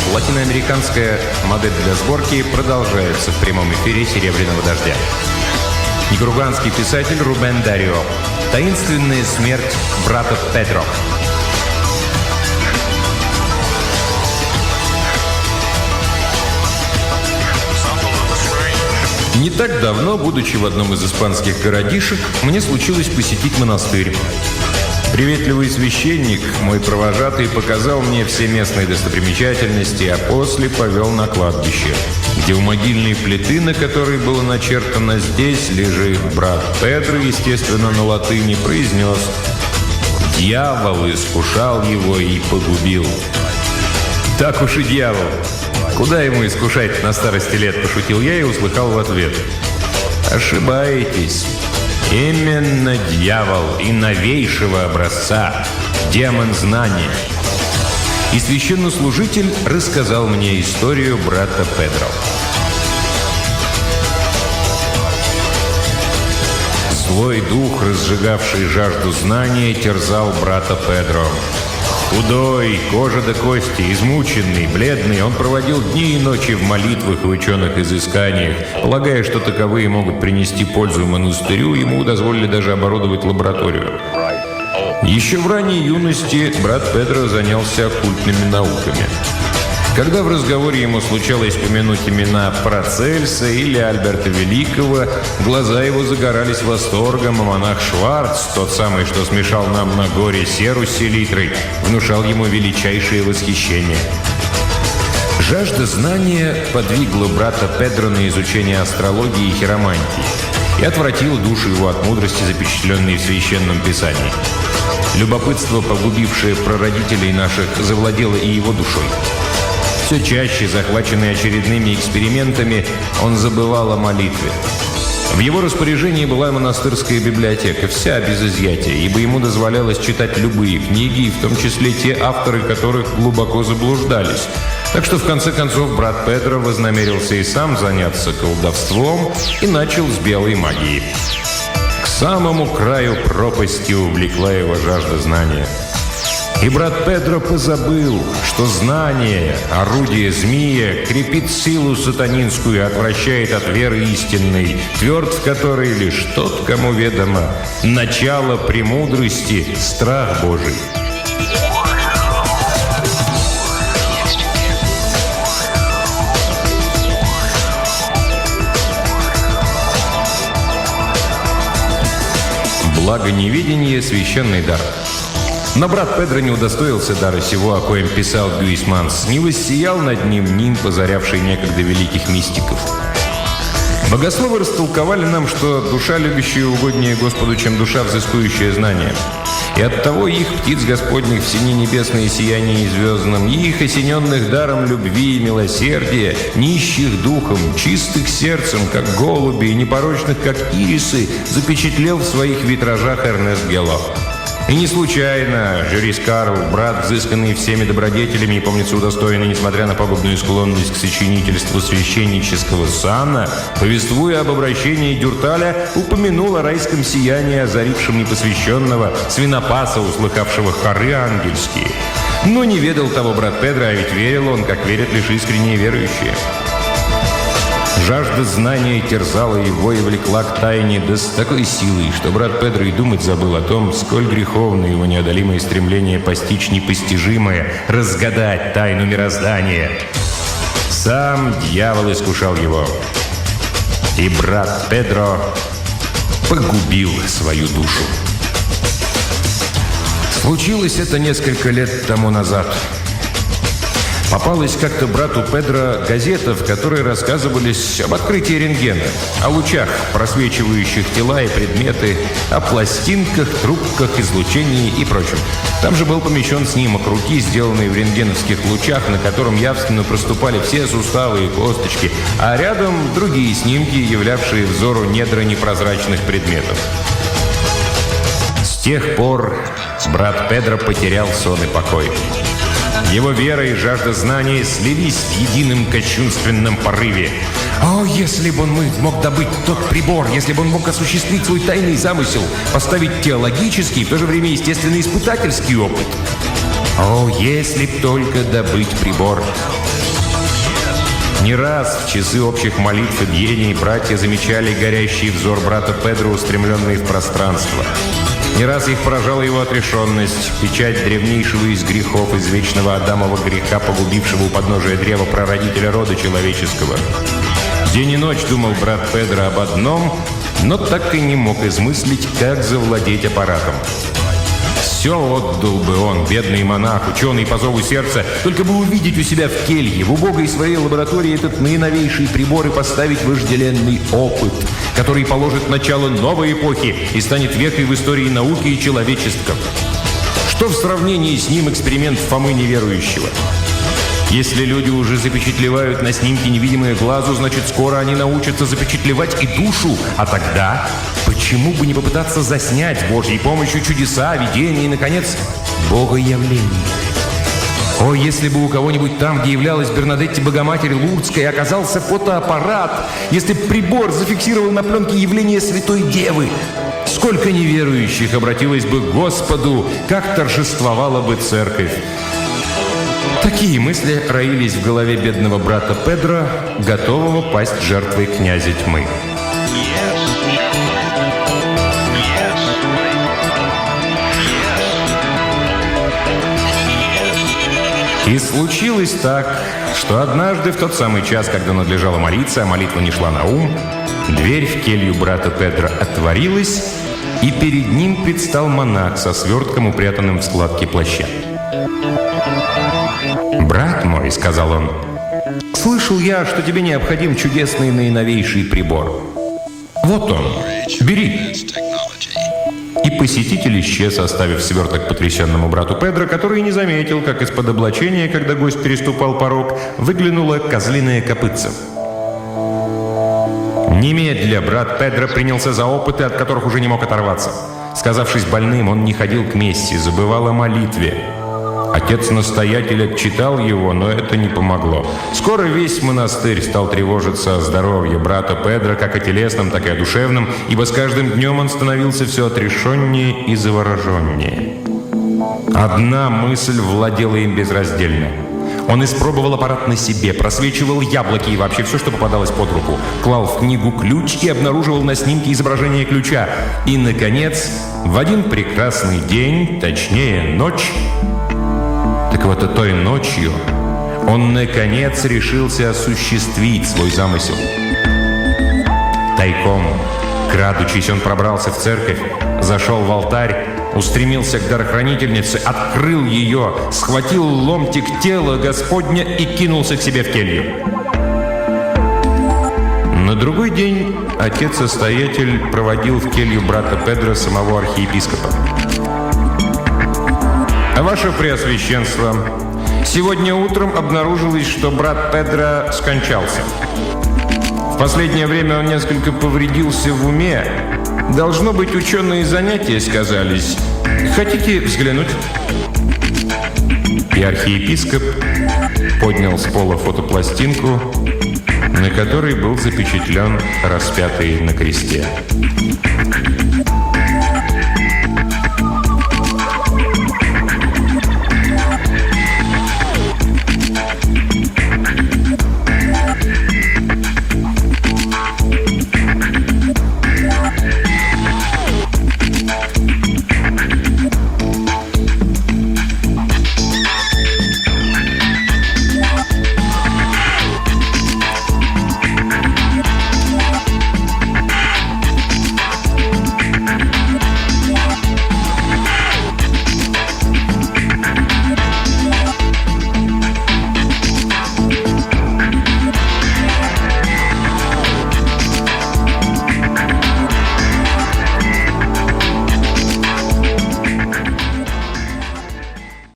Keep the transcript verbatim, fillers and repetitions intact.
латиноамериканская модель для сборки продолжается в прямом эфире «Серебряного дождя». Никараганский писатель Рубен Дарио. Таинственная смерть брата Педро. Не так давно, будучи в одном из испанских городишек, мне случилось посетить монастырь. Приветливый священник, мой провожатый, показал мне все местные достопримечательности, а после повел на кладбище, где у могильной плиты, на которой было начертано «Здесь лежит брат Педро», естественно, на латыни, произнес: «Дьявол искушал его и погубил». Так уж и дьявол. Куда ему искушать на старости лет, пошутил я и услыхал в ответ: ошибаетесь. Именно дьявол и новейшего образца, демон знания. И священнослужитель рассказал мне историю брата Педро. Злой дух, разжигавший жажду знания, терзал брата Педро. Худой, кожа до кости, измученный, бледный, он проводил дни и ночи в молитвах и ученых изысканиях. Полагая, что таковые могут принести пользу монастырю, ему дозволили даже оборудовать лабораторию. Еще в ранней юности брат Педро занялся оккультными науками. Когда в разговоре ему случалось помянуть имена Парацельса или Альберта Великого, глаза его загорались восторгом, а монах Шварц, тот самый, что смешал нам на горе серу с селитрой, внушал ему величайшее восхищение. Жажда знания подвигла брата Педро на изучение астрологии и хиромантии и отвратила душу его от мудрости, запечатленной в Священном Писании. Любопытство, погубившее прародителей наших, завладело и его душой. Все чаще, захваченный очередными экспериментами, он забывал о молитве. В его распоряжении была монастырская библиотека, вся без изъятия, ибо ему дозволялось читать любые книги, в том числе те авторы, которых глубоко заблуждались. Так что, в конце концов, брат Педро вознамерился и сам заняться колдовством и начал с белой магии. К самому краю пропасти увлекла его жажда знания. И брат Педро позабыл, что знание, орудие змея, крепит силу сатанинскую и отвращает от веры истинной, тверд в которой лишь тот, кому ведомо начало премудрости, страх Божий. Благо неведение — священный дар. Но брат Педро не удостоился дара сего, о коем писал Гюисманс, не воссиял над ним нимб, озарявший некогда великих мистиков. Богословы растолковали нам, что душа, любящая угоднее Господу, чем душа, взыскующая знания. И оттого их, птиц Господних, в сине небесное сияние звездном, их, осененных даром любви и милосердия, нищих духом, чистых сердцем, как голуби, и непорочных, как ирисы, запечатлел в своих витражах Эрнест Гело. И не случайно Жюрис Карл, брат, взысканный всеми добродетелями и, помнится, удостоенный, несмотря на пагубную склонность к сочинительству священнического сана, повествуя об обращении Дюрталя, упомянул о райском сиянии, озарившем непосвященного свинопаса, услыхавшего хоры ангельские. Но не ведал того брат Педро, а ведь верил он, как верят лишь искренние верующие. Жажда знания терзала его и влекла к тайне, да с такой силой, что брат Педро и думать забыл о том, сколь греховно его неодолимое стремление постичь непостижимое, разгадать тайну мироздания. Сам дьявол искушал его, и брат Педро погубил свою душу. Случилось это несколько лет тому назад. Попалась как-то брату Педро газета, в которой рассказывались об открытии рентгена, о лучах, просвечивающих тела и предметы, о пластинках, трубках, излучении и прочем. Там же был помещен снимок руки, сделанный в рентгеновских лучах, на котором явственно проступали все суставы и косточки, а рядом другие снимки, являвшие взору недра непрозрачных предметов. С тех пор брат Педро потерял сон и покой. Его вера и жажда знания слились в едином кощунственном порыве. О, если бы он мог добыть тот прибор, если бы он мог осуществить свой тайный замысел, поставить теологический, в то же время естественно испытательский опыт. О, если б только добыть прибор! Не раз в часы общих молитв и бдений братья замечали горящий взор брата Педро, устремленный в пространство. Не раз их поражала его отрешенность, печать древнейшего из грехов, из вечного Адамова греха, погубившего у подножия древа прародителя рода человеческого. День и ночь думал брат Педро об одном, но так и не мог измыслить, как завладеть аппаратом. Все отдал бы он, бедный монах, ученый по зову сердца, только бы увидеть у себя в келье, в убогой своей лаборатории этот наиновейший прибор и поставить вожделенный опыт, который положит начало новой эпохи и станет вехой в истории науки и человечества. Что в сравнении с ним эксперимент Фомы неверующего? Если люди уже запечатлевают на снимке невидимое глазу, значит, скоро они научатся запечатлевать и душу. А тогда почему бы не попытаться заснять с Божьей помощью чудеса, видения и, наконец, богоявление? О, если бы у кого-нибудь там, где являлась Бернадетти Богоматерь Лурдская, оказался фотоаппарат, если бы прибор зафиксировал на пленке явление Святой Девы, сколько неверующих обратилось бы к Господу, как торжествовала бы церковь. Такие мысли роились в голове бедного брата Педро, готового пасть жертвой князя тьмы. И случилось так, что однажды, в тот самый час, когда надлежало молиться, а молитва не шла на ум, дверь в келью брата Педро отворилась, и перед ним предстал монах со свертком, упрятанным в складки плаща. «Брат мой», — сказал он, — «слышал я, что тебе необходим чудесный наиновейший прибор. Вот он, бери». И посетитель исчез, оставив сверток потрясенному брату Педро, который не заметил, как из-под облачения, когда гость переступал порог, выглянуло козлиное копытце. Немедля брат Педро принялся за опыты, от которых уже не мог оторваться. Сказавшись больным, он не ходил к мессе, забывал о молитве. Отец-настоятель отчитал его, но это не помогло. Скоро весь монастырь стал тревожиться о здоровье брата Педро, как о телесном, так и о душевном, ибо с каждым днем он становился все отрешеннее и завороженнее. Одна мысль владела им безраздельно. Он испробовал аппарат на себе, просвечивал яблоки и вообще все, что попадалось под руку, клал в книгу ключ и обнаруживал на снимке изображение ключа. И, наконец, в один прекрасный день, точнее, ночь, так вот и той ночью он, наконец, решился осуществить свой замысел. Тайком, крадучись, он пробрался в церковь, зашел в алтарь, устремился к дарохранительнице, открыл ее, схватил ломтик тела Господня и кинулся к себе в келью. На другой день отец-настоятель проводил в келью брата Педро самого архиепископа. «Ваше Преосвященство, сегодня утром обнаружилось, что брат Педро скончался. В последнее время он несколько повредился в уме. Должно быть, ученые занятия сказались. Хотите взглянуть?» И архиепископ поднял с пола фотопластинку, на которой был запечатлен распятый на кресте.